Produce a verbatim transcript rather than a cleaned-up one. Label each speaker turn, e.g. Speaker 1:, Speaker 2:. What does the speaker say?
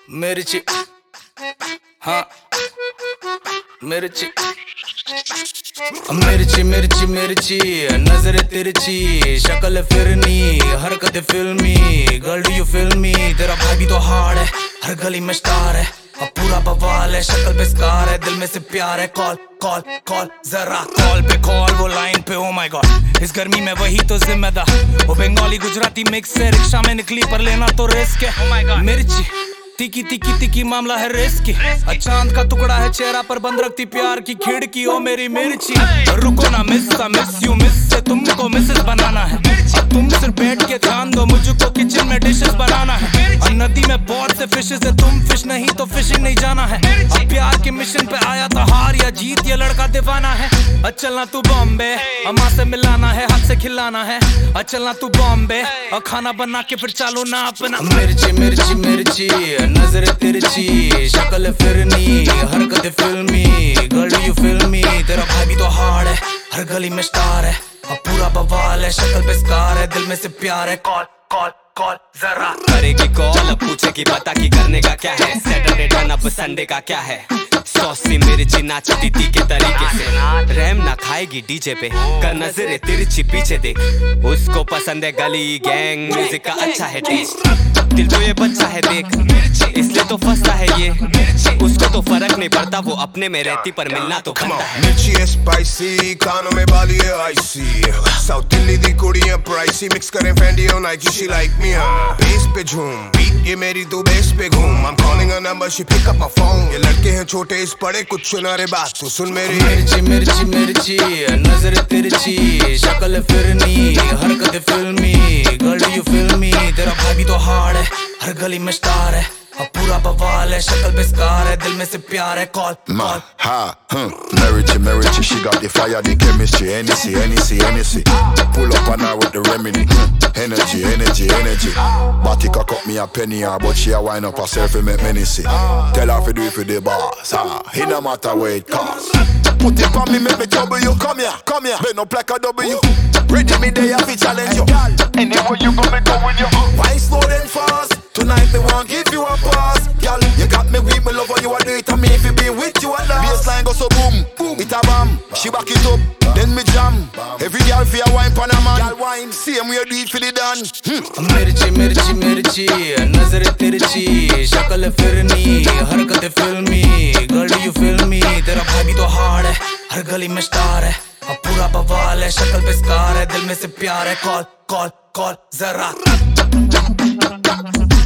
Speaker 1: मिर्ची, हाँ मिर्ची मिर्ची मिर्ची मिर्ची नजर तिरछी, शक्ल फिरनी, हरकत फिल्मी। Girl do you feel me? तेरा भाई भी तो हार्ड है, हर गली में स्टार है, अब पूरा बवाल है, शक्ल पे स्कार है, दिल में से प्यार है। कॉल कॉल कॉल जरा कॉल पे कॉल, वो लाइन पे। ओ माय गॉड, इस गर्मी में वही तो जिम्मेदार। वो बंगाली गुजराती मिक्स है, रिक्शा में निकली पर लेना तो रिस्क है। ओ माय गॉड, मिर्ची तिकी तिकी तिकी मामला है रिस्की। चांद का टुकड़ा है चेहरा पर बंद रखती प्यार की खिड़की। ओ मेरी मिर्ची रुको ना, मिस मिस यू मिस से तुमको मिसेस बनाना है। तुम सिर्फ बैठ के ध्यान दो, मुझको किचन में डिशेस बनाना है। और नदी में बहुत से फिशेस है, तुम फिश नहीं तो फिशिंग नहीं जाना है। अब प्यार के मिशन पे आया था, हार या जीत ये लड़का दीवाना है। चलना तू बॉम्बे, अम्मा से मिलाना है, हाथ से खिलाना है। चलना तू बॉम्बे और खाना बना के फिर चालू ना अपना। मिर्ची मिर्ची मिर्ची नजर तिरछी, शक्ल फिरनी, हरकत फिल्मी। Girl do you feel me? तेरा भाई भी तो हार्ड है, हर गली में स्टार है, अब पूरा बवाल है, शक्ल पे स्कार है, दिल में से प्यार है। कॉल कॉल कॉल जरा
Speaker 2: करेगी कॉल, अब पूछेगी पता की करने का क्या है। सैटरडे टर्न अप संडे का क्या है। सॉसी मिर्ची नाचती थी के तरीके से, रैम ना खाएगी डीजे पे, कर नजरे तिरछी पीछे देख। उसको पसंद है गली गैंग म्यूजिक का अच्छा है टेस्ट, दिल तो ये बच्चा है देख, इसलिए तो फंसता है ये। उसको तो फर्क नहीं पड़ता, वो अपने में रहती पर मिलना तो बनता है।
Speaker 3: मिर्ची है स्पाइसी, कानों में बाली है आईसी, साउथ दिल्ली दी कुड़ियां प्राइसी, मिक्स करें फैंडी और Nike, she like me. Bass पे झूम, बीट ये मेरी तू बेस पे घूम। I'm calling her number, she pick up my phone। ये लड़के हैं छोटे इस बड़े, कुछ सुना रे बात तू सुन मेरी।
Speaker 1: मिर्ची मिर्ची मिर्ची नजर तिरछी, शक्ल फिरनी, हरकत फिल्मी। Girl do you feel me? तेरा भाई भी तो हार्ड है, हर गली में स्टार है, अब पूरा बवाल है, शक्ल पे स्कार है, दिल में से प्यार है। Call
Speaker 4: Ma, ha, hmm. Merici, Merici, she got the fire, the chemistry, Hennessy, Hennessy, Hennessy. Pull up on her with the remedy, hmm. Energy, energy, energy. Body cock up me a penny, ah, but she a wind up herself and make many see. Tell her to do it for the boss, ah. It no matter where it costs. Put it on me, make me trouble you. Come here, come here. Bend up like a W. Ready me there, fi challenge you. Anywhere you go, me go with you. Why slow then fast? Tonight they won't give you a pass, girl. You got me weak, me love how you a do it to me. If you be with you a dance. Baseline go so boom, boom. It a bam. She back it up, then me jam. Every girl fi a wine pan a man. Girl wine, same way do it for the dance.
Speaker 1: मिर्ची मिर्ची मिर्ची नजर तिरछी, शक्ल फिरनी, हरकत फिल्मी। Girl do you feel me? तेरा भाई भी तो हार्ड है, हर गली में स्टार है, अब पूरा बवाल है, शक्ल पे स्कार है, दिल में से प्यार है। कॉल कॉल कॉल जरा